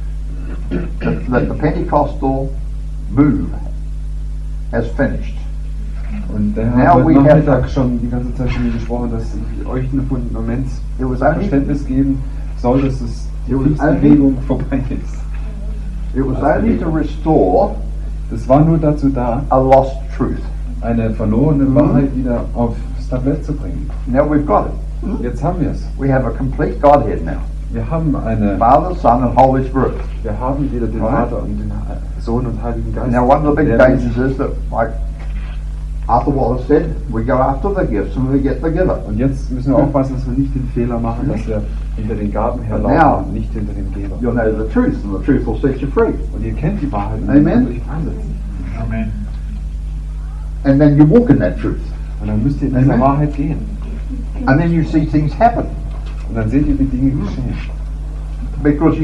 That the Pentecostal move has finished. Und der Now Herr hat we heute have- Nachmittag schon die ganze Zeit mit mir gesprochen, dass ich euch ein Fundament It was only, Verständnis geben soll, dass es die It was Pfingstbewegung vorbei ist. it was only to restore Das war nur dazu da, a lost truth. eine verlorene Wahrheit wieder aufs Tablett zu bringen. Now we've got it. Jetzt haben wir es. We have a complete Godhead now. Wir haben Father, Son and Holy Spirit. wir haben wieder den Right. Vater und den Sohn und Heiligen Geist. Now one of the big Der- dangers is that, like Arthur Wallace said, we go after the gifts and we get the giver. Und jetzt müssen wir aufpassen, dass wir nicht den Fehler machen, dass wir hinter den Gaben Now- herlaufen und nicht hinter dem Geber. You'll know the truth and the truth will set you free. Und ihr kennt die Wahrheit und Amen. könnt euch einsetzen. Amen. And then you walk in that truth. Und dann müsst ihr in dieser Amen. Wahrheit gehen. And then you see things happen. Und dann seht ihr, wie Dinge geschehen. Because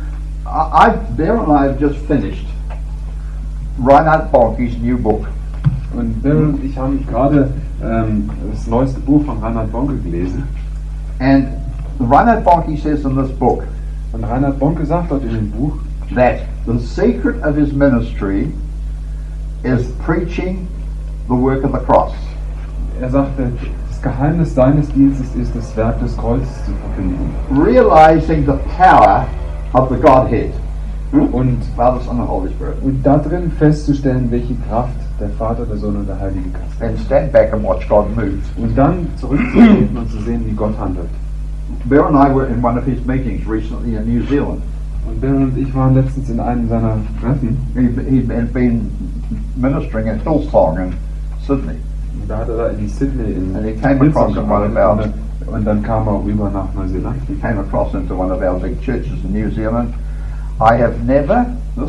Bear and I have just finished Reinhard Bonnke's new book. Und Beryl und ich haben gerade das neueste Buch von Reinhard Bonke gelesen. And Reinhard Bonnke says in this book Und Reinhard Bonke sagt dort in dem Buch, that the secret of his ministry is preaching the work of the cross. er sagte, das Geheimnis seines Dienstes ist, das Werk des Kreuzes zu verkündigen. Realizing the power of the Godhead. Und Father, Son and Holy Spirit. darin festzustellen, welche Kraft der Vater, der Sohn und der Heilige Geist hat. And stand back and watch God move. Und dann zurückzutreten und zu sehen, wie Gott handelt. Bear and I were in one of his meetings recently in New Zealand. Und Beryl und ich waren letztens in einem seiner Treffen. He'd been ministering at Hillsong in Sydney. Und da hat er da in Sydney in And he came Hillsong across one of gearbeitet. our, Und dann kam er rüber nach Neuseeland. he came across into one of our big churches in New Zealand. I have never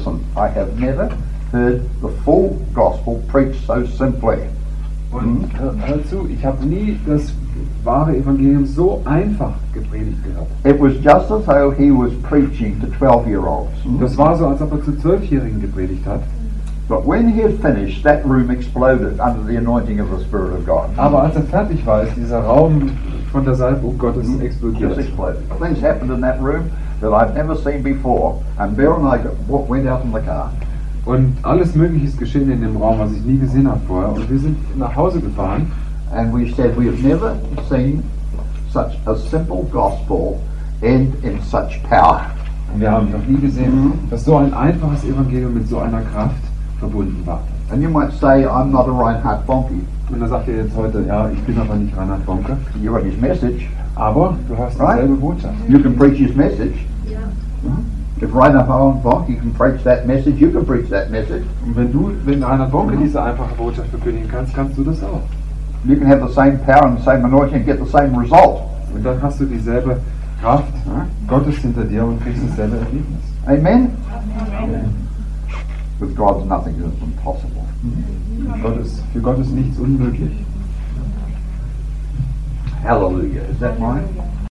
heard the full gospel preached so simply. Und hör zu, ich habe nie das wahre Evangelium so einfach gepredigt gehört. It was just as though he was preaching to 12-year-olds. Das war so, als ob er zu 12-Jährigen gepredigt hat. But when he had finished, that room exploded under the anointing of the Spirit of God. Aber als er fertig war, ist dieser Raum von der Salbung Gottes Just explodiert. exploded. Things happened in that room that I've never seen before. And Bear and I went out in the car. Und alles Mögliche ist geschehen in dem Raum, was ich nie gesehen habe vorher. Und wir sind nach Hause gefahren And we said we have never seen such a simple gospel end in such power. und wir haben noch nie gesehen, dass so ein einfaches Evangelium mit so einer Kraft verbunden war. And you might say, I'm not a Reinhard Bonnke. Und da sagt er jetzt heute, ja, ich bin aber nicht Reinhard Bonke, You got his message. aber du hörst Right. dieselbe Botschaft. You can preach his message. If Reinhard Bonke can preach that message, you can preach that message. Und wenn Reinhard Bonke diese einfache Botschaft verkündigen kannst, kannst du das auch. You can have the same power and the same anointing and get the same result. Und dann hast du dieselbe Kraft Gottes hinter dir und kriegst dasselbe Ergebnis. Amen? With God nothing is impossible. Für Gott ist nichts unmöglich. Hallelujah. Is that mine?